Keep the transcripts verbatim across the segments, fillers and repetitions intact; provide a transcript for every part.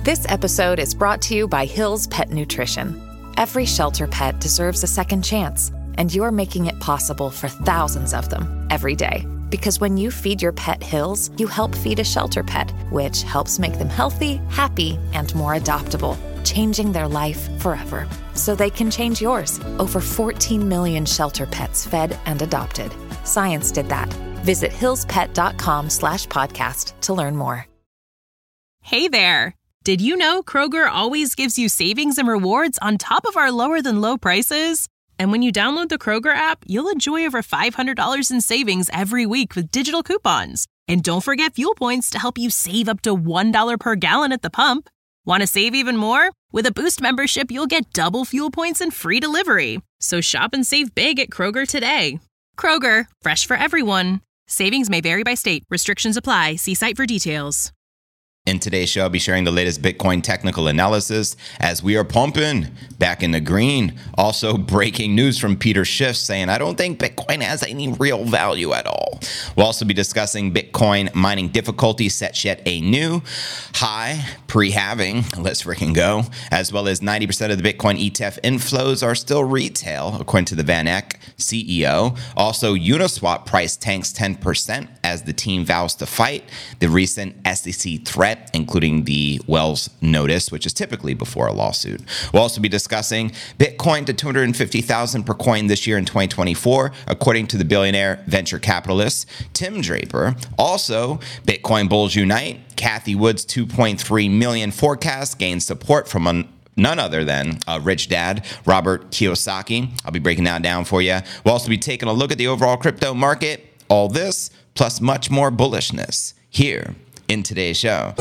This episode is brought to you by Hill's Pet Nutrition. Every shelter pet deserves a second chance, and you're making it possible for thousands of them every day. Because when you feed your pet Hill's, you help feed a shelter pet, which helps make them healthy, happy, and more adoptable, changing their life forever. So they can change yours. Over fourteen million shelter pets fed and adopted. Science did that. Visit hillspet.com slash podcast to learn more. Hey there. Did you know Kroger always gives you savings and rewards on top of our lower than low prices? And when you download the Kroger app, you'll enjoy over five hundred dollars in savings every week with digital coupons. And don't forget fuel points to help you save up to one dollar per gallon at the pump. Want to save even more? With a Boost membership, you'll get double fuel points and free delivery. So shop and save big at Kroger today. Kroger, fresh for everyone. Savings may vary by state. Restrictions apply. See site for details. In today's show, I'll be sharing the latest Bitcoin technical analysis as we are pumping back in the green. Also, breaking news from Peter Schiff saying, I don't think Bitcoin has any real value at all. We'll also be discussing Bitcoin mining difficulty sets yet a new high pre-halving. Let's freaking go. As well as ninety percent of the Bitcoin E T F inflows are still retail, according to the Van Eck C E O. Also, Uniswap price tanks ten percent as the team vows to fight the recent S E C threat, including the Wells notice, which is typically before a lawsuit. We'll also be discussing Bitcoin to two hundred fifty thousand per coin this year in twenty twenty-four, according to the billionaire venture capitalist Tim Draper. Also, Bitcoin bulls unite. Cathie Wood's two point three million forecast gains support from a none other than uh, rich dad, Robert Kiyosaki. I'll be breaking that down for you. We'll also be taking a look at the overall crypto market. All this, plus much more bullishness here in today's show.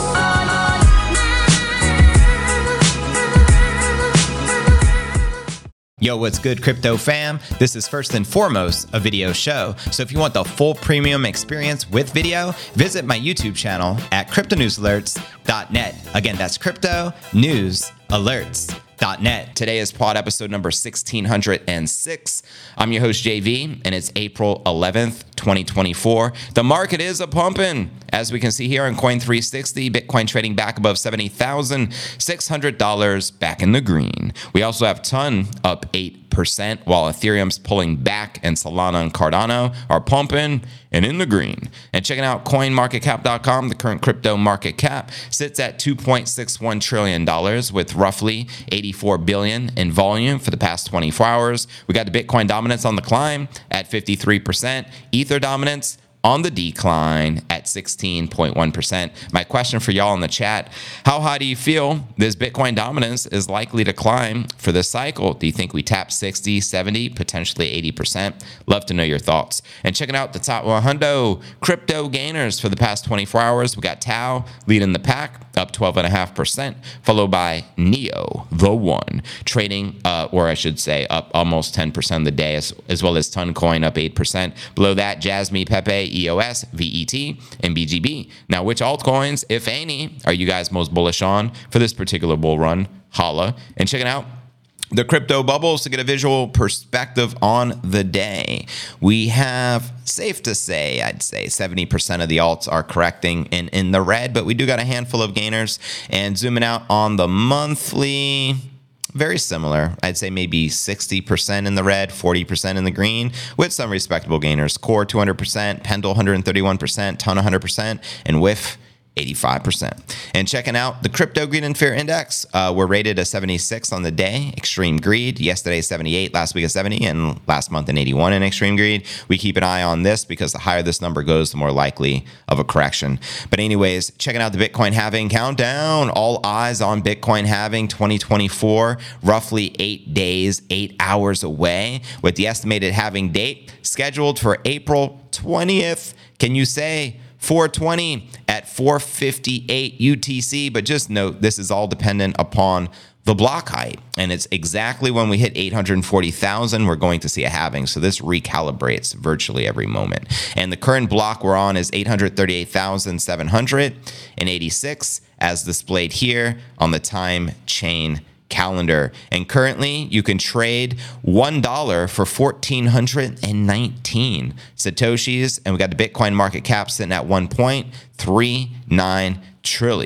Yo, what's good, crypto fam? This is first and foremost a video show. So if you want the full premium experience with video, visit my YouTube channel at crypto news alerts dot net. Again, that's crypto news alerts dot net. Today is pod episode number one six zero six. I'm your host, J V, and it's April eleventh, twenty twenty-four. The market is a pumping. As we can see here on Coin three sixty, Bitcoin trading back above seventy thousand six hundred dollars, back in the green. We also have Ton up eight percent, while Ethereum's pulling back and Solana and Cardano are pumping and in the green. And checking out coin market cap dot com, the current crypto market cap sits at two point six one trillion dollars with roughly eighty-four billion dollars in volume for the past twenty-four hours. We got the Bitcoin dominance on the climb at fifty-three percent, Ether dominance on the decline at sixteen point one percent. My question for y'all in the chat, how high do you feel this Bitcoin dominance is likely to climb for this cycle? Do you think we tap sixty, seventy, potentially eighty percent? Love to know your thoughts. And checking out the top one hundred crypto gainers for the past twenty-four hours, we got Tau leading the pack, up twelve point five percent, followed by Neo, the one, trading, uh, or I should say, up almost ten percent of the day, as, as well as Toncoin up eight percent. Below that, Jasmy, Pepe, E O S, V E T, and B G B. Now, which altcoins, if any, are you guys most bullish on for this particular bull run? Holla. And checking out the crypto bubbles to get a visual perspective on the day. We have, safe to say, I'd say seventy percent of the alts are correcting in, in the red, but we do got a handful of gainers. And zooming out on the monthly, very similar. I'd say maybe sixty percent in the red, forty percent in the green, with some respectable gainers. Core two hundred percent, Pendle one hundred thirty-one percent, Ton one hundred percent, and W I F eighty-five percent. And checking out the Crypto Greed and Fear Index, uh, we're rated a seventy-six on the day. Extreme Greed, yesterday seventy-eight, last week a seventy, and last month an eighty-one in Extreme Greed. We keep an eye on this because the higher this number goes, the more likely of a correction. But anyways, checking out the Bitcoin halving countdown. All eyes on Bitcoin halving twenty twenty-four, roughly eight days, eight hours away, with the estimated halving date scheduled for April twentieth. Can you say four twenty at four fifty-eight U T C? But just note, this is all dependent upon the block height, and it's exactly when we hit eight hundred forty thousand, we're going to see a halving. So this recalibrates virtually every moment. And the current block we're on is eight hundred thirty-eight thousand seven hundred eighty-six, as displayed here on the time chain calendar. And currently you can trade one dollar for one thousand four hundred nineteen Satoshis. And we got the Bitcoin market cap sitting at one point three nine trillion.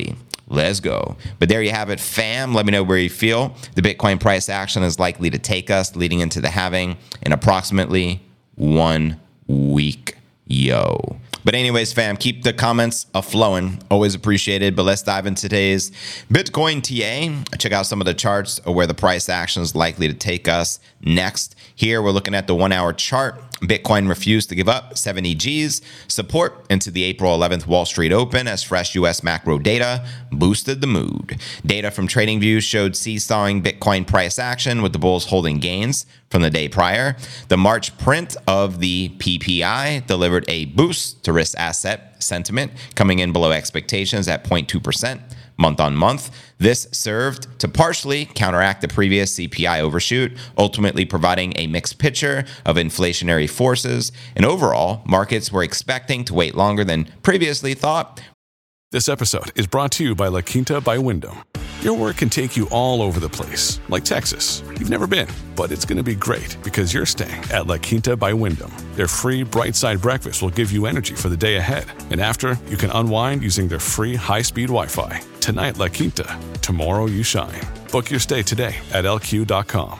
Let's go. But there you have it, fam. Let me know where you feel the Bitcoin price action is likely to take us leading into the halving in approximately one week. Yo. But anyways, fam, keep the comments a-flowing. Always appreciated. But let's dive into today's Bitcoin T A. Check out some of the charts of where the price action is likely to take us next. Here, we're looking at the one-hour chart. Bitcoin refused to give up seventy G's support into the April eleventh Wall Street Open as fresh U S macro data boosted the mood. Data from TradingView showed seesawing Bitcoin price action with the bulls holding gains from the day prior. The March print of the P P I delivered a boost to risk asset sentiment, coming in below expectations at zero point two percent. Month on month. This served to partially counteract the previous C P I overshoot, ultimately providing a mixed picture of inflationary forces. And overall, markets were expecting to wait longer than previously thought. This episode is brought to you by La Quinta by Wyndham. Your work can take you all over the place, like Texas. You've never been, but it's going to be great because you're staying at La Quinta by Wyndham. Their free Bright Side breakfast will give you energy for the day ahead. And after, you can unwind using their free high-speed Wi-Fi. Tonight, La Quinta. Tomorrow, you shine. Book your stay today at L Q dot com.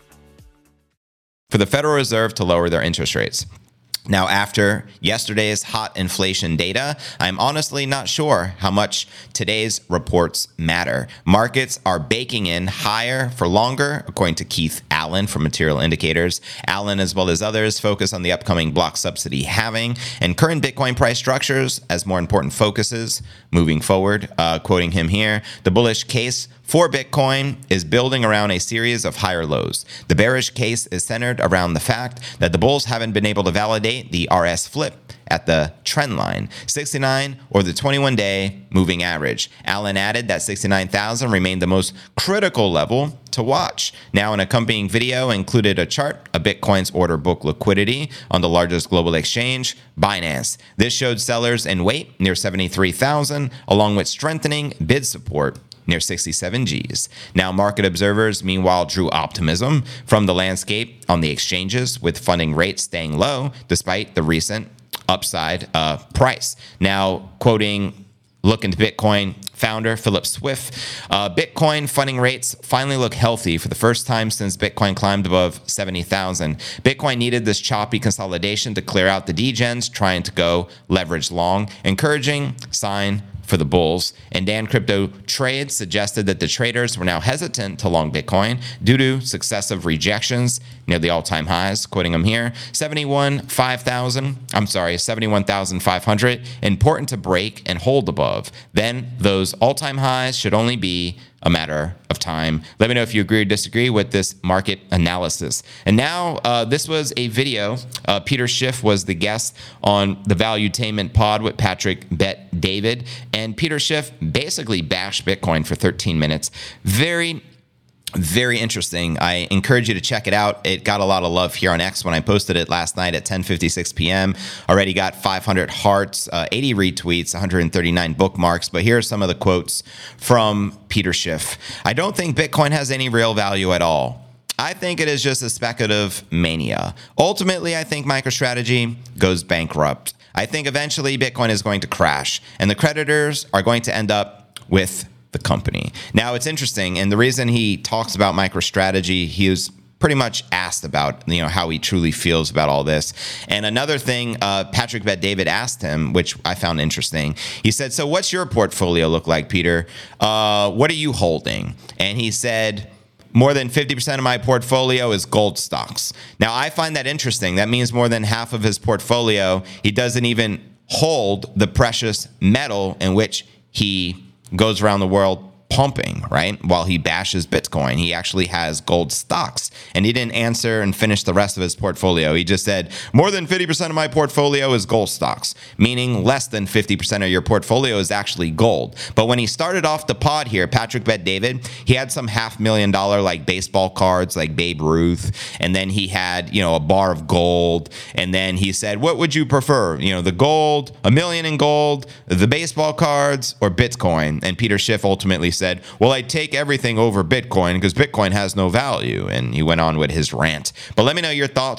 For the Federal Reserve to lower their interest rates. Now, after yesterday's hot inflation data, I'm honestly not sure how much today's reports matter. Markets are baking in higher for longer, according to Keith Allen from Material Indicators. Allen, as well as others, focus on the upcoming block subsidy halving and current Bitcoin price structures as more important focuses moving forward. Uh, quoting him here, the bullish case for Bitcoin is building around a series of higher lows. The bearish case is centered around the fact that the bulls haven't been able to validate the R S flip at the trend line, sixty-nine or the twenty-one day moving average. Allen added that sixty-nine thousand remained the most critical level to watch. Now, an accompanying video included a chart of Bitcoin's order book liquidity on the largest global exchange, Binance. This showed sellers in weight near seventy-three thousand, along with strengthening bid support near sixty-seven G's. Now, market observers, meanwhile, drew optimism from the landscape on the exchanges, with funding rates staying low despite the recent upside uh, price. Now, quoting Look into Bitcoin founder Philip Swift, uh, Bitcoin funding rates finally look healthy for the first time since Bitcoin climbed above seventy thousand. Bitcoin needed this choppy consolidation to clear out the degens trying to go leverage long, encouraging sign for the bulls. And Dan Crypto Trade suggested that the traders were now hesitant to long Bitcoin due to successive rejections near the all-time highs. Quoting him here, seventy-one five thousand. I'm sorry, seventy-one thousand five hundred. Important to break and hold above. Then those all-time highs should only be a matter of time. Let me know if you agree or disagree with this market analysis. And now, uh, this was a video. Uh, Peter Schiff was the guest on the Valuetainment Pod with Patrick Bet David. And Peter Schiff basically bashed Bitcoin for thirteen minutes. Very Very interesting. I encourage you to check it out. It got a lot of love here on X when I posted it last night at ten fifty-six p.m. Already got five hundred hearts, uh, eighty retweets, one hundred thirty-nine bookmarks. But here are some of the quotes from Peter Schiff. I don't think Bitcoin has any real value at all. I think it is just a speculative mania. Ultimately, I think MicroStrategy goes bankrupt. I think eventually Bitcoin is going to crash, and the creditors are going to end up with the company. Now, it's interesting, and the reason he talks about MicroStrategy, he was pretty much asked about, you know, how he truly feels about all this. And another thing, uh, Patrick Bet David asked him, which I found interesting. He said, "So, what's your portfolio look like, Peter? Uh, what are you holding?" And he said, "More than fifty percent of my portfolio is gold stocks." Now, I find that interesting. That means more than half of his portfolio, he doesn't even hold the precious metal in which he goes around the world pumping, right? While he bashes Bitcoin, he actually has gold stocks. And he didn't answer and finish the rest of his portfolio. He just said, more than fifty percent of my portfolio is gold stocks, meaning less than fifty percent of your portfolio is actually gold. But when he started off the pod here, Patrick Bet David, he had some half million dollar like baseball cards like Babe Ruth. And then he had, you know, a bar of gold. And then he said, what would you prefer? You know, the gold, a million in gold, the baseball cards, or Bitcoin? And Peter Schiff ultimately said, said, well, I take everything over Bitcoin because Bitcoin has no value. And he went on with his rant. But let me know your thoughts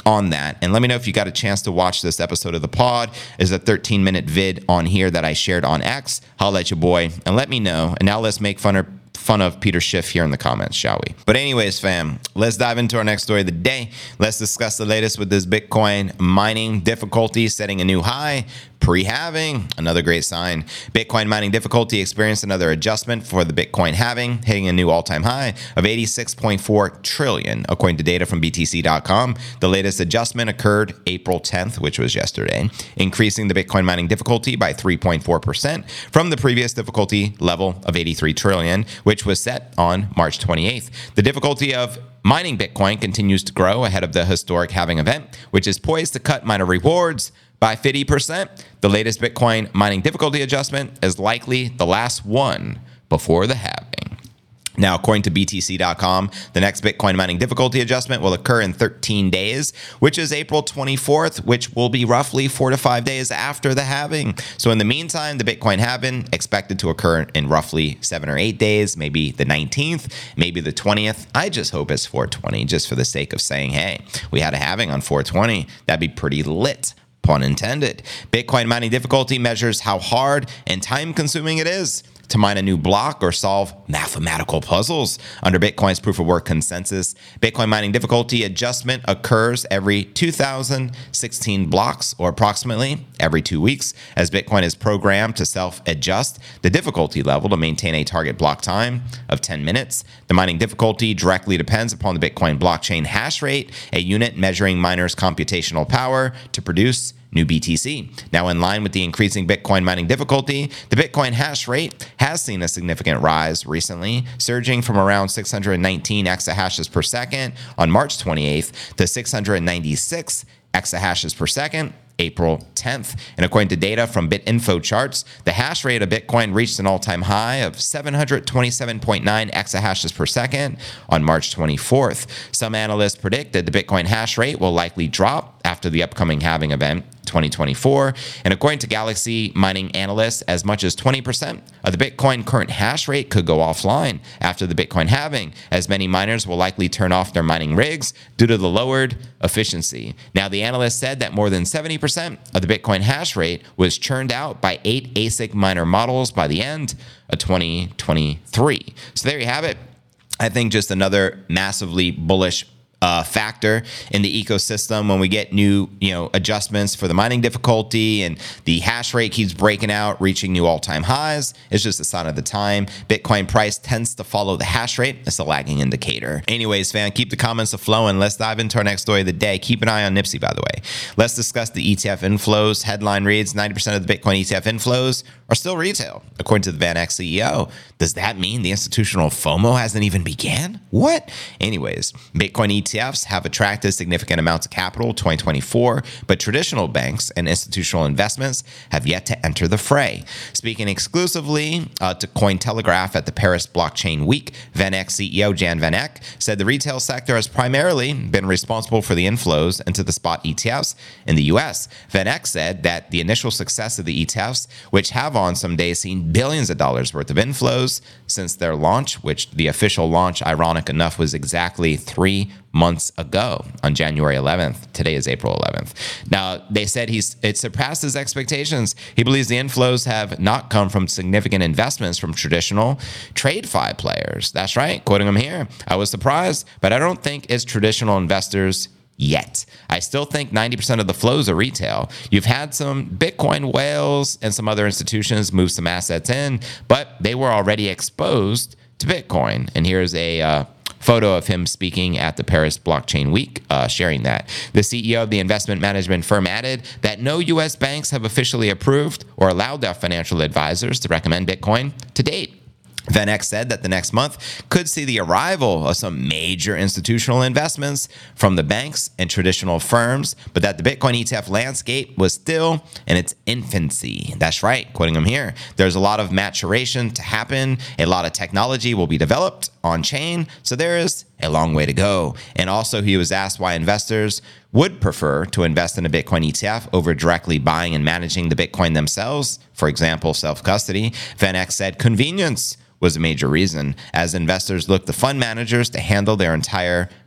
on that. And let me know if you got a chance to watch this episode of the pod. It's a thirteen minute vid on here that I shared on X. Holla at your boy and let me know. And now let's make fun of fun of Peter Schiff here in the comments, shall we? But anyways, fam, let's dive into our next story of the day. Let's discuss the latest with this Bitcoin mining difficulty setting a new high. Pre-halving, another great sign. Bitcoin mining difficulty experienced another adjustment for the Bitcoin halving, hitting a new all-time high of eighty-six point four trillion, according to data from B T C dot com. The latest adjustment occurred April tenth, which was yesterday, increasing the Bitcoin mining difficulty by three point four percent from the previous difficulty level of eighty-three trillion, which was set on March twenty-eighth. The difficulty of mining Bitcoin continues to grow ahead of the historic halving event, which is poised to cut miner rewards by fifty percent. The latest Bitcoin mining difficulty adjustment is likely the last one before the halving. Now, according to B T C dot com, the next Bitcoin mining difficulty adjustment will occur in thirteen days, which is April twenty-fourth, which will be roughly four to five days after the halving. So in the meantime, the Bitcoin halving expected to occur in roughly seven or eight days, maybe the nineteenth, maybe the twentieth. I just hope it's four twenty, just for the sake of saying, hey, we had a halving on four twenty. That'd be pretty lit. Pun intended. Bitcoin mining difficulty measures how hard and time-consuming it is to mine a new block or solve mathematical puzzles. Under Bitcoin's proof-of-work consensus, Bitcoin mining difficulty adjustment occurs every two thousand sixteen blocks, or approximately every two weeks, as Bitcoin is programmed to self-adjust the difficulty level to maintain a target block time of ten minutes. The mining difficulty directly depends upon the Bitcoin blockchain hash rate, a unit measuring miners' computational power to produce new B T C. Now, in line with the increasing Bitcoin mining difficulty, the Bitcoin hash rate has seen a significant rise recently, surging from around six hundred nineteen exahashes per second on March twenty-eighth to six hundred ninety-six exahashes per second April tenth. And according to data from BitInfo charts, the hash rate of Bitcoin reached an all-time high of seven hundred twenty-seven point nine exahashes per second on March twenty-fourth. Some analysts predict that the Bitcoin hash rate will likely drop after the upcoming halving event twenty twenty-four. And according to Galaxy mining analysts, as much as twenty percent of the Bitcoin current hash rate could go offline after the Bitcoin halving, as many miners will likely turn off their mining rigs due to the lowered efficiency. Now, the analyst said that more than seventy percent of the Bitcoin hash rate was churned out by eight A S I C miner models by the end of twenty twenty-three. So there you have it. I think just another massively bullish Uh, factor in the ecosystem when we get new, you know, adjustments for the mining difficulty and the hash rate keeps breaking out, reaching new all-time highs. It's just a sign of the time. Bitcoin price tends to follow the hash rate. It's a lagging indicator. Anyways, fam, keep the comments flowing. Let's dive into our next story of the day. Keep an eye on Nipsey, by the way. Let's discuss the E T F inflows. Headline reads, ninety percent of the Bitcoin E T F inflows are still retail, according to the VanEck C E O. Does that mean the institutional FOMO hasn't even began? What? Anyways, Bitcoin E T Fs have attracted significant amounts of capital in twenty twenty-four, but traditional banks and institutional investments have yet to enter the fray. Speaking exclusively uh, to Cointelegraph at the Paris Blockchain Week, VanEck C E O Jan van Eck said the retail sector has primarily been responsible for the inflows into the spot E T Fs in the U S. Van Eck said that the initial success of the E T Fs, which have on some days seen billions of dollars worth of inflows since their launch, which the official launch, ironic enough, was exactly three months ago on January eleventh. Today is April eleventh. Now, they said he's it surpassed his expectations. He believes the inflows have not come from significant investments from traditional TradeFi players. That's right, quoting him here. I was surprised, but I don't think it's traditional investors yet. I still think ninety percent of the flows are retail. You've had some Bitcoin whales and some other institutions move some assets in, but they were already exposed to Bitcoin. And here's a uh, photo of him speaking at the Paris Blockchain Week, uh, sharing that. The C E O of the investment management firm added that no U S banks have officially approved or allowed their financial advisors to recommend Bitcoin to date. Van Eck said that the next month could see the arrival of some major institutional investments from the banks and traditional firms, but that the Bitcoin E T F landscape was still in its infancy. That's right, quoting him here. There's a lot of maturation to happen. A lot of technology will be developed on chain, so there is a long way to go. And also, he was asked why investors would prefer to invest in a Bitcoin E T F over directly buying and managing the Bitcoin themselves, for example, self-custody. Van Eck said convenience was a major reason, as investors look to fund managers to handle their entire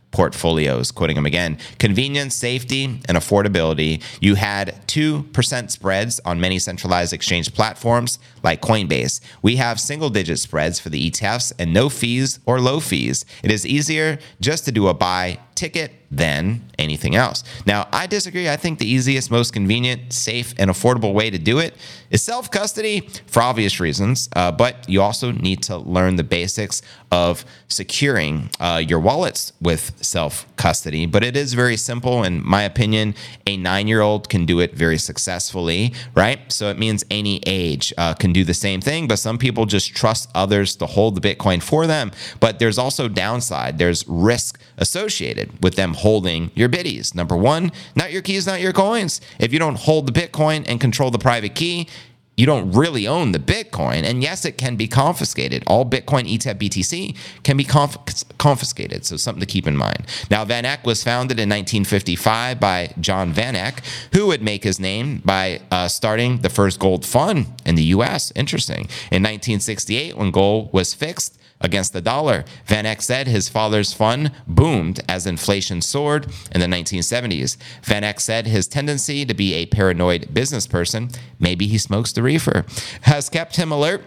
portfolios. Quoting him again, convenience, safety, and affordability. You had two percent spreads on many centralized exchange platforms like Coinbase. We have single-digit spreads for the E T Fs and no fees or low fees. It is easier just to do a buy ticket than anything else. Now, I disagree. I think the easiest, most convenient, safe, and affordable way to do it is self-custody for obvious reasons, uh, but you also need to learn the basics of securing uh, your wallets with self-custody. But it is very simple. In my opinion, a nine-year-old can do it very successfully, right? So it means any age uh, can do the same thing, but some people just trust others to hold the Bitcoin for them. But there's also downside. There's risk associated with them holding your biddies. Number one, not your keys, not your coins. If you don't hold the Bitcoin and control the private key, you don't really own the Bitcoin. And yes, it can be confiscated. All Bitcoin E T F B T C can be conf- confiscated. So something to keep in mind. Now, Van Eck was founded in nineteen fifty-five by John Van Eck, who would make his name by uh, starting the first gold fund in the U S. Interesting. In nineteen sixty-eight, when gold was fixed against the dollar, Van Eck said his father's fund boomed as inflation soared in the nineteen seventies. Van Eck said his tendency to be a paranoid business person, maybe he smokes the reefer, has kept him alert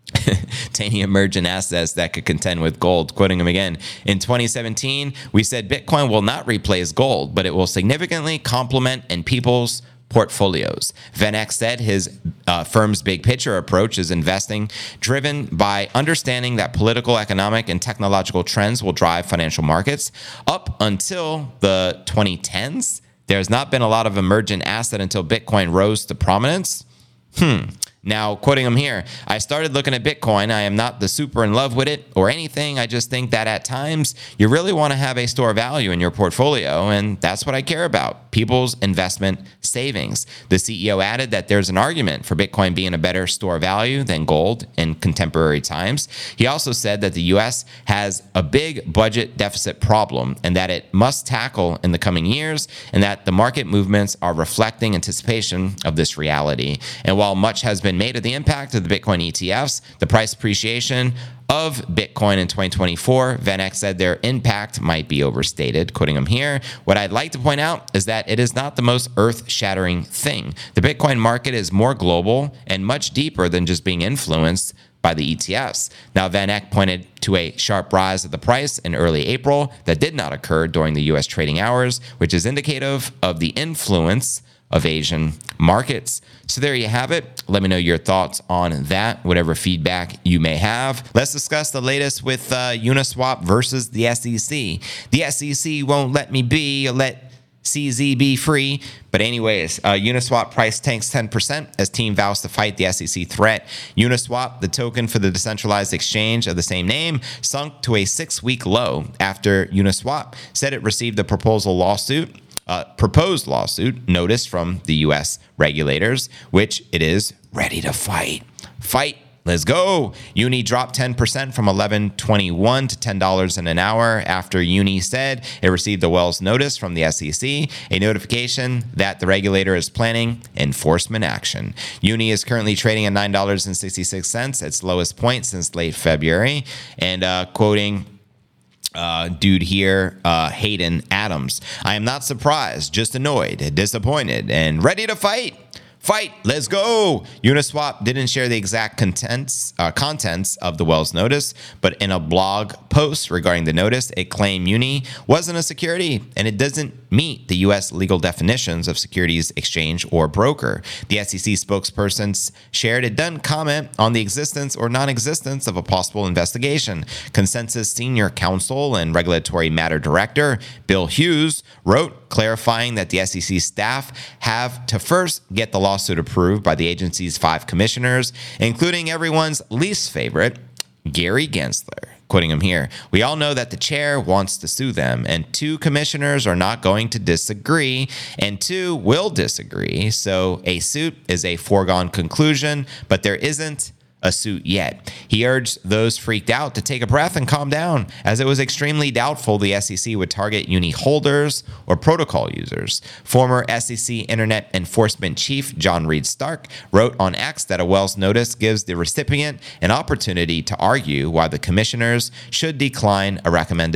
to any emergent assets that could contend with gold. Quoting him again, in twenty seventeen, we said Bitcoin will not replace gold, but it will significantly complement in people's portfolios. Van Eck said his uh, firm's big picture approach is investing driven by understanding that political, economic, and technological trends will drive financial markets. Up until the twenty tens, there's not been a lot of emergent asset until Bitcoin rose to prominence. Hmm. Now, quoting him here, I started looking at Bitcoin. I am not the super in love with it or anything. I just think that at times you really want to have a store value in your portfolio, and that's what I care about, people's investment savings. The C E O added that there's an argument for Bitcoin being a better store value than gold in contemporary times. He also said that the U S has a big budget deficit problem and that it must tackle in the coming years, and that the market movements are reflecting anticipation of this reality. And while much has been made of the impact of the Bitcoin E T Fs, the price appreciation of Bitcoin in twenty twenty-four, Van Eck said their impact might be overstated. Quoting him here, what I'd like to point out is that it is not the most earth-shattering thing. The Bitcoin market is more global and much deeper than just being influenced by the E T Fs. Now, Van Eck pointed to a sharp rise of the price in early April that did not occur during the U S trading hours, which is indicative of the influence of Asian markets. So there you have it. Let me know your thoughts on that, whatever feedback you may have. Let's discuss the latest with uh, Uniswap versus the S E C. The S E C won't let me be, let C Z be free. But anyways, uh, Uniswap price tanks ten percent as team vows to fight the S E C threat. Uniswap, the token for the decentralized exchange of the same name, sunk to a six-week low after Uniswap said it received a proposal lawsuit Uh, proposed lawsuit notice from the U S regulators, which it is ready to fight. Fight. Let's go. Uni dropped ten percent from eleven twenty-one to ten dollars in an hour after Uni said it received a Wells notice from the S E C, a notification that the regulator is planning enforcement action. Uni is currently trading at nine dollars and sixty-six cents, its lowest point since late February. And uh, quoting Uh, dude here, uh, Hayden Adams, I am not surprised, just annoyed, disappointed, and ready to fight. Fight, let's go. Uniswap didn't share the exact contents uh, contents of the Wells notice, but in a blog post regarding the notice, it claimed Uni wasn't a security and it doesn't meet the U S legal definitions of securities exchange or broker. The S E C spokesperson shared it doesn't comment on the existence or non-existence of a possible investigation. Consensus Senior Counsel and Regulatory Matter Director Bill Hughes wrote clarifying that the S E C staff have to first get the lawsuit approved by the agency's five commissioners, including everyone's least favorite, Gary Gensler. Quoting him here, we all know that the chair wants to sue them, and two commissioners are not going to disagree, and two will disagree. So a suit is a foregone conclusion, but there isn't a suit yet. He urged those freaked out to take a breath and calm down, as it was extremely doubtful the S E C would target Uni holders or protocol users. Former S E C Internet Enforcement Chief John Reed Stark wrote on X that a Wells notice gives the recipient an opportunity to argue why the commissioners should decline a recommended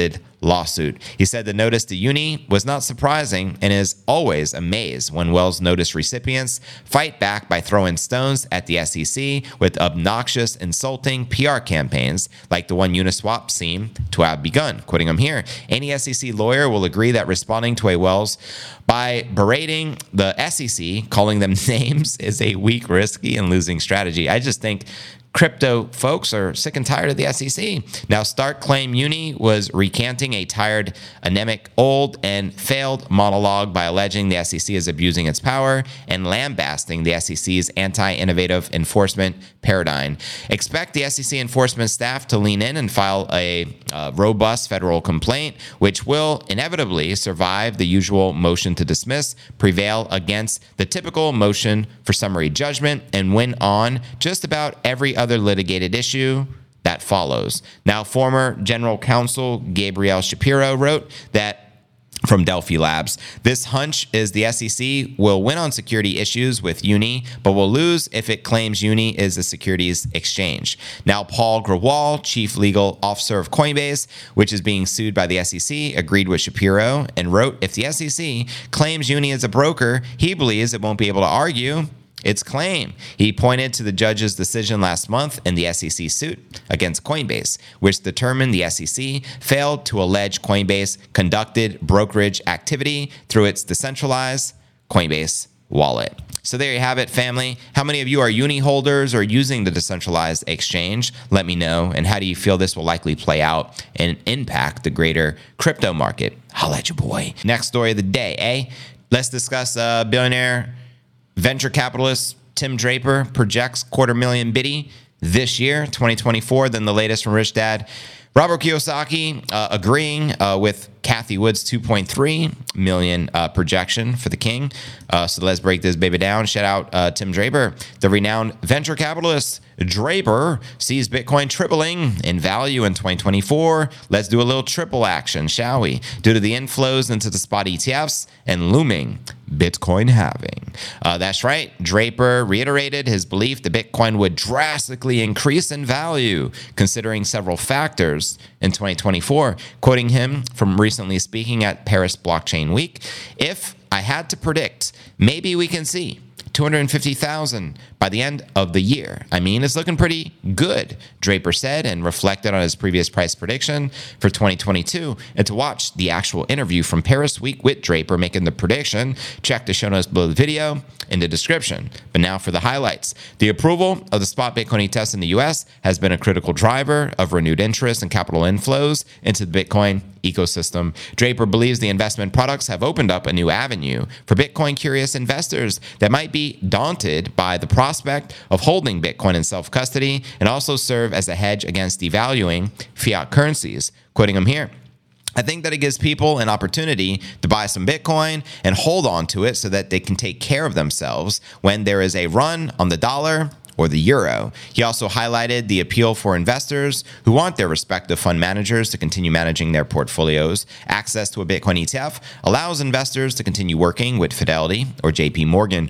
lawsuit. He said the notice to Uni was not surprising and is always amazed when Wells notice recipients fight back by throwing stones at the S E C with obnoxious, insulting P R campaigns like the one Uniswap seem to have begun. Quoting him here, any S E C lawyer will agree that responding to a Wells by berating the S E C, calling them names, is a weak, risky, and losing strategy. I just think crypto folks are sick and tired of the S E C. Now, Stark claimed Uni was recanting a tired, anemic, old, and failed monologue by alleging the S E C is abusing its power and lambasting the S E C's anti-innovative enforcement paradigm. Expect the S E C enforcement staff to lean in and file a uh, robust federal complaint, which will inevitably survive the usual motion to dismiss, prevail against the typical motion for summary judgment, and win on just about every other other litigated issue that follows. Now, former General Counsel Gabriel Shapiro wrote that from Delphi Labs, this hunch is the S E C will win on security issues with Uni, but will lose if it claims Uni is a securities exchange. Now, Paul Grewal, chief legal officer of Coinbase, which is being sued by the S E C, agreed with Shapiro and wrote, if the S E C claims Uni is a broker, he believes it won't be able to argue its claim. He pointed to the judge's decision last month in the S E C suit against Coinbase, which determined the S E C failed to allege Coinbase conducted brokerage activity through its decentralized Coinbase wallet. So there you have it, family. How many of you are Uni holders or using the decentralized exchange? Let me know. And how do you feel this will likely play out and impact the greater crypto market? Holla at your boy. Next story of the day, eh? Let's discuss uh, billionaire venture capitalist Tim Draper projects quarter million biddy this year, twenty twenty-four. Then the latest from Rich Dad Robert Kiyosaki uh, agreeing uh, with Cathie Wood's two point three million uh, projection for the king. Uh, so let's break this baby down. Shout out uh, Tim Draper, the renowned venture capitalist. Draper sees Bitcoin tripling in value in twenty twenty-four. Let's do a little triple action, shall we? Due to the inflows into the spot E T Fs and looming Bitcoin halving. Uh, that's right. Draper reiterated his belief that Bitcoin would drastically increase in value, considering several factors in twenty twenty-four. Quoting him from recently speaking at Paris Blockchain Week, if I had to predict, maybe we can see two hundred fifty thousand by the end of the year. I mean, it's looking pretty good, Draper said, and reflected on his previous price prediction for twenty twenty-two. And to watch the actual interview from Paris Week with Draper making the prediction, check the show notes below the video in the description. But now for the highlights. The approval of the spot Bitcoin E T Fs in the U S has been a critical driver of renewed interest and capital inflows into the Bitcoin ecosystem. Draper believes the investment products have opened up a new avenue for Bitcoin-curious investors that might be daunted by the prospect of holding Bitcoin in self-custody and also serve as a hedge against devaluing fiat currencies. Quoting him here, I think that it gives people an opportunity to buy some Bitcoin and hold on to it so that they can take care of themselves when there is a run on the dollar or the euro. He also highlighted the appeal for investors who want their respective fund managers to continue managing their portfolios. Access to a Bitcoin E T F allows investors to continue working with Fidelity or J P Morgan,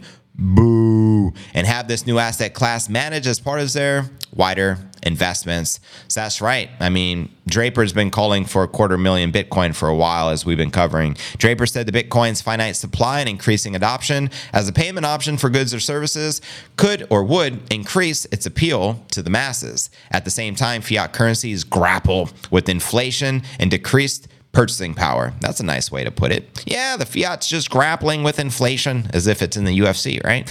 boo, and have this new asset class managed as part of their wider investments. So that's right. I mean, Draper's been calling for a quarter million Bitcoin for a while, as we've been covering. Draper said the Bitcoin's finite supply and increasing adoption as a payment option for goods or services could or would increase its appeal to the masses. At the same time, fiat currencies grapple with inflation and decreased purchasing power. That's a nice way to put it. Yeah, the fiat's just grappling with inflation as if it's in the U F C, right?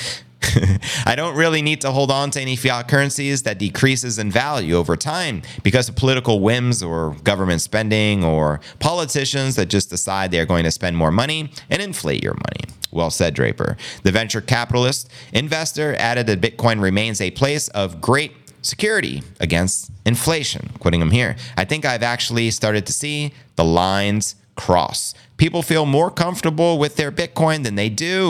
I don't really need to hold on to any fiat currencies that decreases in value over time because of political whims or government spending or politicians that just decide they're going to spend more money and inflate your money. Well said, Draper. The venture capitalist investor added that Bitcoin remains a place of great security against inflation. Quoting him here, I think I've actually started to see the lines cross. People feel more comfortable with their Bitcoin than they do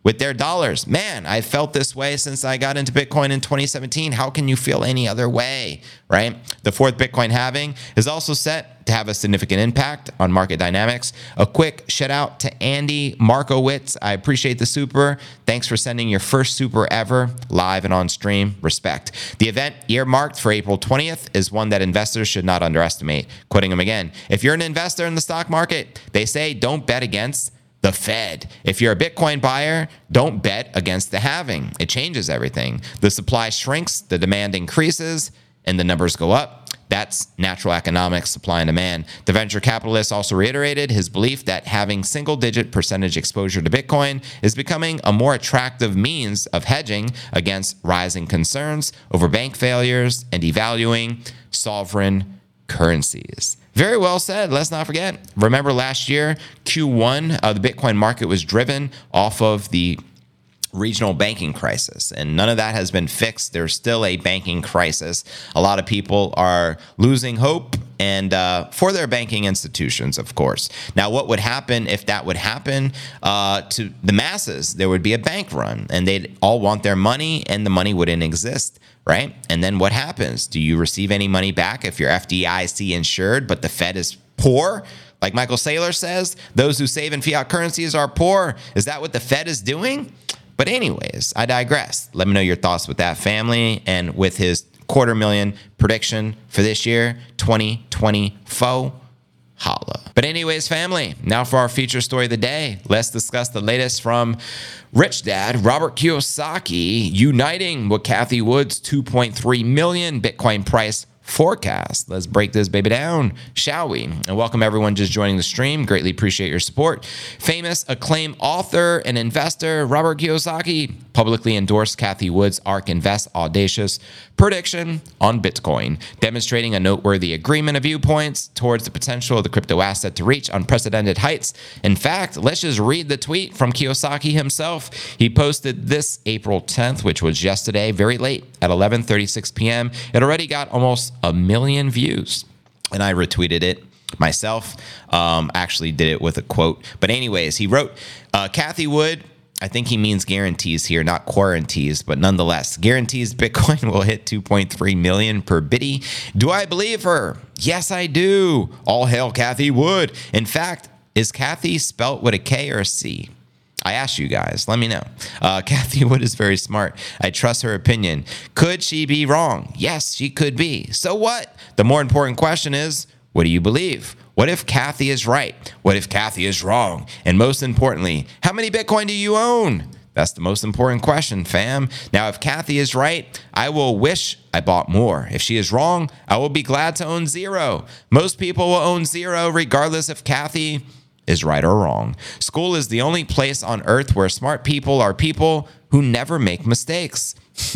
with their dollars. Man, I felt this way since I got into Bitcoin in twenty seventeen. How can you feel any other way, right? The fourth Bitcoin halving is also set to have a significant impact on market dynamics. A quick shout out to Andy Markowitz. I appreciate the super. Thanks for sending your first super ever live and on stream. Respect. The event earmarked for April twentieth is one that investors should not underestimate. Quoting him again, if you're an investor in the stock market, they say don't bet against the Fed. If you're a Bitcoin buyer, don't bet against the halving. It changes everything. The supply shrinks, the demand increases, and the numbers go up. That's natural economics, supply and demand. The venture capitalist also reiterated his belief that having single-digit percentage exposure to Bitcoin is becoming a more attractive means of hedging against rising concerns over bank failures and devaluing sovereign currencies. Very well said. Let's not forget. Remember last year, Q one of the Bitcoin market was driven off of the regional banking crisis, and none of that has been fixed. There's still a banking crisis. A lot of people are losing hope and uh, for their banking institutions, of course. Now, what would happen if that would happen uh, to the masses? There would be a bank run, and they'd all want their money, and the money wouldn't exist, right? And then what happens? Do you receive any money back if you're F D I C insured, but the Fed is poor? Like Michael Saylor says, those who save in fiat currencies are poor. Is that what the Fed is doing? But anyways, I digress. Let me know your thoughts with that, family, and with his quarter million prediction for this year, twenty twenty-four. Holla. But anyways, family, now for our feature story of the day. Let's discuss the latest from Rich Dad Robert Kiyosaki uniting with Cathie Wood's two point three million Bitcoin price forecast. Let's break this baby down, shall we? And welcome everyone just joining the stream. Greatly appreciate your support. Famous acclaimed author and investor Robert Kiyosaki publicly endorsed Cathie Wood's ARK Invest audacious prediction on Bitcoin, demonstrating a noteworthy agreement of viewpoints towards the potential of the crypto asset to reach unprecedented heights. In fact, let's just read the tweet from Kiyosaki himself. He posted this April tenth, which was yesterday, very late at eleven thirty-six p.m. It already got almost a million views, and I retweeted it myself. Um, actually did it with a quote. But anyways, he wrote, uh, Cathie Wood, I think he means guarantees here, not quaranties, but nonetheless, guarantees Bitcoin will hit two point three million per biddy. Do I believe her? Yes, I do. All hail Cathie Wood. In fact, is Cathie spelt with a K or a C? I asked you guys. Let me know. Uh, Cathie Wood is very smart. I trust her opinion. Could she be wrong? Yes, she could be. So what? The more important question is, what do you believe? What if Cathie is right? What if Cathie is wrong? And most importantly, how many Bitcoin do you own? That's the most important question, fam. Now, if Cathie is right, I will wish I bought more. If she is wrong, I will be glad to own zero. Most people will own zero regardless if Cathie is right or wrong. School is the only place on earth where smart people are people who never make mistakes.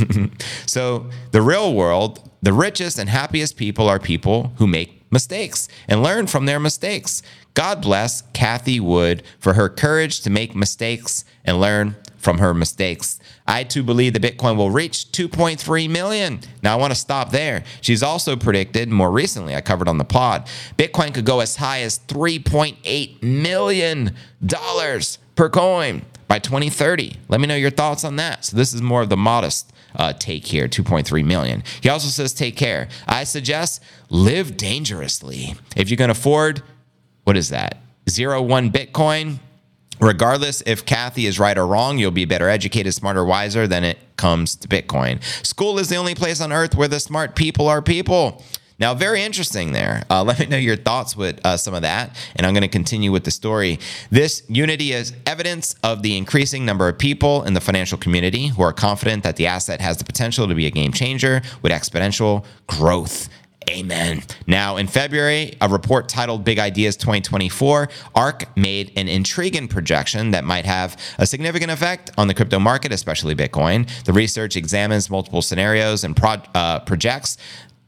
So the real world, the richest and happiest people are people who make mistakes and learn from their mistakes. God bless Cathie Wood for her courage to make mistakes and learn from her mistakes. I too believe the Bitcoin will reach two point three million. Now I want to stop there. She's also predicted more recently, I covered on the pod, Bitcoin could go as high as three point eight million dollars per coin by twenty thirty. Let me know your thoughts on that. So this is more of the modest uh, take here, two point three million. He also says, take care. I suggest live dangerously. If you can afford, what is that? Zero one Bitcoin. Regardless if Cathie is right or wrong, you'll be better educated, smarter, wiser than it comes to Bitcoin. School is the only place on earth where the smart people are people. Now, very interesting there. Uh, let me know your thoughts with uh, some of that, and I'm going to continue with the story. This unity is evidence of the increasing number of people in the financial community who are confident that the asset has the potential to be a game changer with exponential growth. Amen. Now, in February, a report titled Big Ideas twenty twenty-four, ARK made an intriguing projection that might have a significant effect on the crypto market, especially Bitcoin. The research examines multiple scenarios and pro- uh, projects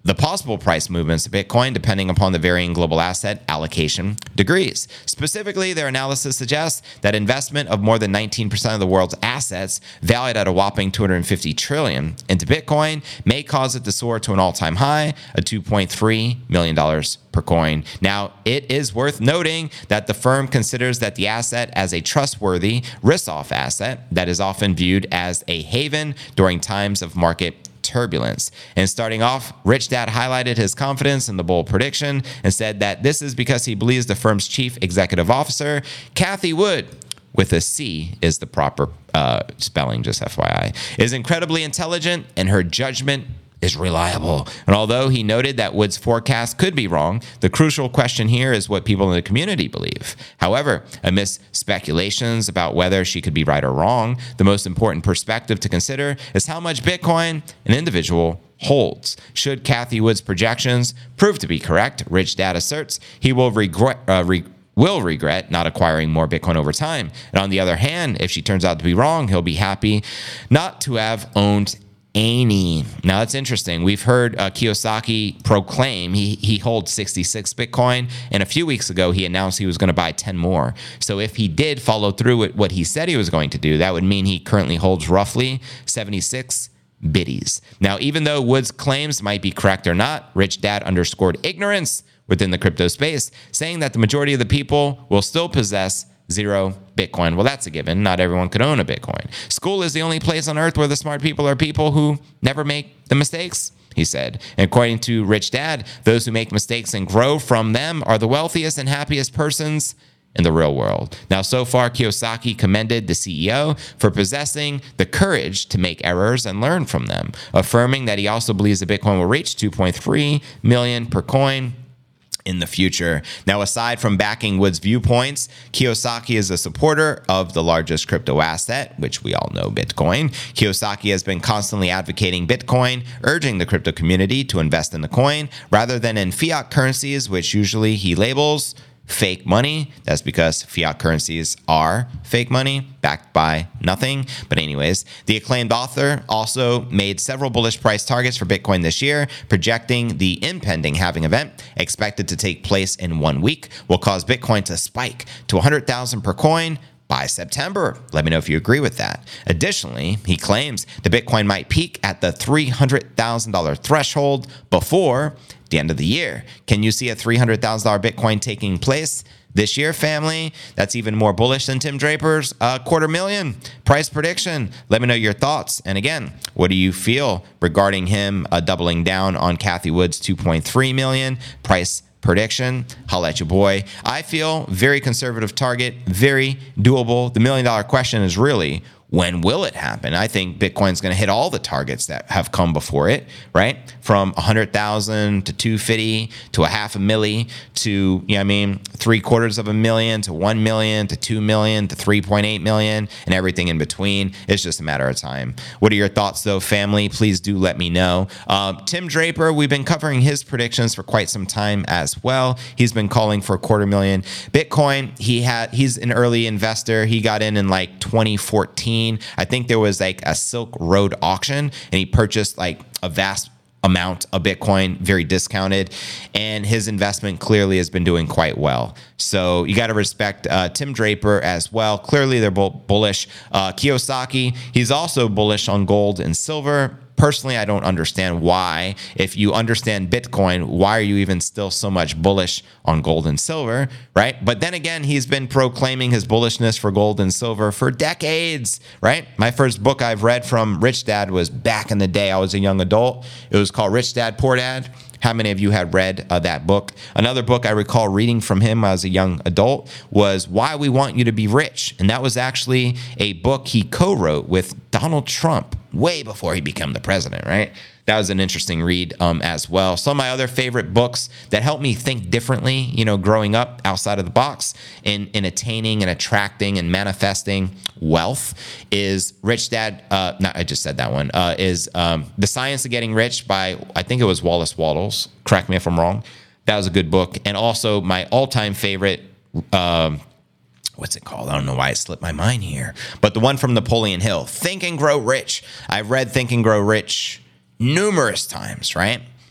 the possible price movements of Bitcoin depending upon the varying global asset allocation degrees. Specifically, their analysis suggests that investment of more than nineteen percent of the world's assets, valued at a whopping two hundred fifty trillion dollars into Bitcoin, may cause it to soar to an all-time high of two point three million dollars per coin. Now, it is worth noting that the firm considers that the asset as a trustworthy risk-off asset that is often viewed as a haven during times of market turbulence. And starting off, Rich Dad highlighted his confidence in the bull prediction and said that this is because he believes the firm's chief executive officer, Cathie Wood, with a C is the proper uh, spelling, just F Y I, is incredibly intelligent and her judgment is reliable. And although he noted that Wood's forecast could be wrong, the crucial question here is what people in the community believe. However, amidst speculations about whether she could be right or wrong, the most important perspective to consider is how much Bitcoin an individual holds. Should Cathie Wood's projections prove to be correct, Rich Dad asserts he will regret uh, re- will regret not acquiring more Bitcoin over time. And on the other hand, if she turns out to be wrong, he'll be happy not to have owned any. Now, that's interesting. We've heard uh, Kiyosaki proclaim he, he holds sixty-six Bitcoin, and a few weeks ago, he announced he was going to buy ten more. So if he did follow through with what he said he was going to do, that would mean he currently holds roughly seventy-six biddies. Now, even though Wood's claims might be correct or not, Rich Dad underscored ignorance within the crypto space, saying that the majority of the people will still possess zero Bitcoin. Well, that's a given. Not everyone could own a Bitcoin. School is the only place on earth where the smart people are people who never make the mistakes, he said. And according to Rich Dad, those who make mistakes and grow from them are the wealthiest and happiest persons in the real world. Now, so far, Kiyosaki commended the C E O for possessing the courage to make errors and learn from them, affirming that he also believes that Bitcoin will reach two point three million per coin in the future. Now, aside from backing Wood's viewpoints, Kiyosaki is a supporter of the largest crypto asset, which we all know, Bitcoin. Kiyosaki has been constantly advocating Bitcoin, urging the crypto community to invest in the coin rather than in fiat currencies, which usually he labels fake money. That's because fiat currencies are fake money backed by nothing. But anyways, the acclaimed author also made several bullish price targets for Bitcoin this year, projecting the impending halving event, expected to take place in one week, will cause Bitcoin to spike to one hundred thousand per coin by September. Let me know if you agree with that. Additionally, he claims the Bitcoin might peak at the three hundred thousand dollars threshold before the end of the year. Can you see a three hundred thousand dollars Bitcoin taking place this year, family? That's even more bullish than Tim Draper's uh, quarter million price prediction. Let me know your thoughts. And again, what do you feel regarding him uh, doubling down on Cathie Wood's two point three million price prediction? Holla at your boy. I feel very conservative target, very doable. The million dollar question is really, when will it happen? I think Bitcoin's going to hit all the targets that have come before it, right? From one hundred thousand to two hundred fifty to a half a milli to, you know what I mean, three quarters of a million to one million to two million to three point eight million and everything in between. It's just a matter of time. What are your thoughts, though, family? Please do let me know. Uh, Tim Draper, we've been covering his predictions for quite some time as well. He's been calling for a quarter million Bitcoin. He had he's an early investor. He got in in like twenty fourteen. I think there was like a Silk Road auction and he purchased like a vast amount of Bitcoin, very discounted, and his investment clearly has been doing quite well. So you got to respect uh, Tim Draper as well. Clearly they're both bullish. Uh, Kiyosaki, he's also bullish on gold and silver. Personally, I don't understand why. If you understand Bitcoin, why are you even still so much bullish on gold and silver, right? But then again, he's been proclaiming his bullishness for gold and silver for decades, right? My first book I've read from Rich Dad was back in the day. I was a young adult. It was called Rich Dad, Poor Dad. How many of you had read uh, that book? Another book I recall reading from him as a young adult was Why We Want You to Be Rich. And that was actually a book he co-wrote with Donald Trump way before he became the president, right? That was an interesting read um, as well. Some of my other favorite books that helped me think differently, you know, growing up outside of the box in, in attaining and attracting and manifesting wealth is Rich Dad, uh, not, I just said that one, uh, is um, The Science of Getting Rich by, I think it was Wallace Wattles. Correct me if I'm wrong. That was a good book. And also my all-time favorite, um, what's it called? I don't know why it slipped my mind here. But the one from Napoleon Hill, Think and Grow Rich. I've read Think and Grow Rich numerous times, right?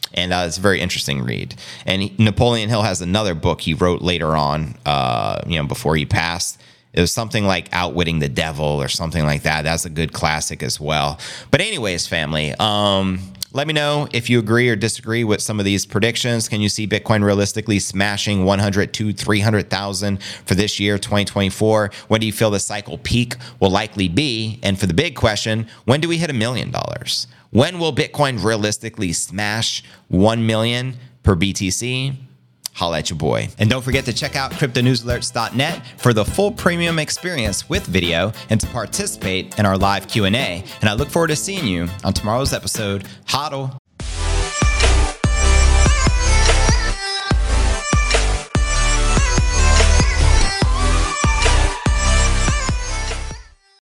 And uh, it's a very interesting read. And he, Napoleon Hill has another book he wrote later on, uh, you know, before he passed. It was something like Outwitting the Devil or something like that. That's a good classic as well. But anyways, family, um, let me know if you agree or disagree with some of these predictions. Can you see Bitcoin realistically smashing one hundred to three hundred thousand for this year, twenty twenty-four? When do you feel the cycle peak will likely be? And for the big question, when do we hit a million dollars? When will Bitcoin realistically smash one million per B T C? Holla at your boy. And don't forget to check out crypto news alerts dot net for the full premium experience with video and to participate in our live Q and A. And I look forward to seeing you on tomorrow's episode. Hodl.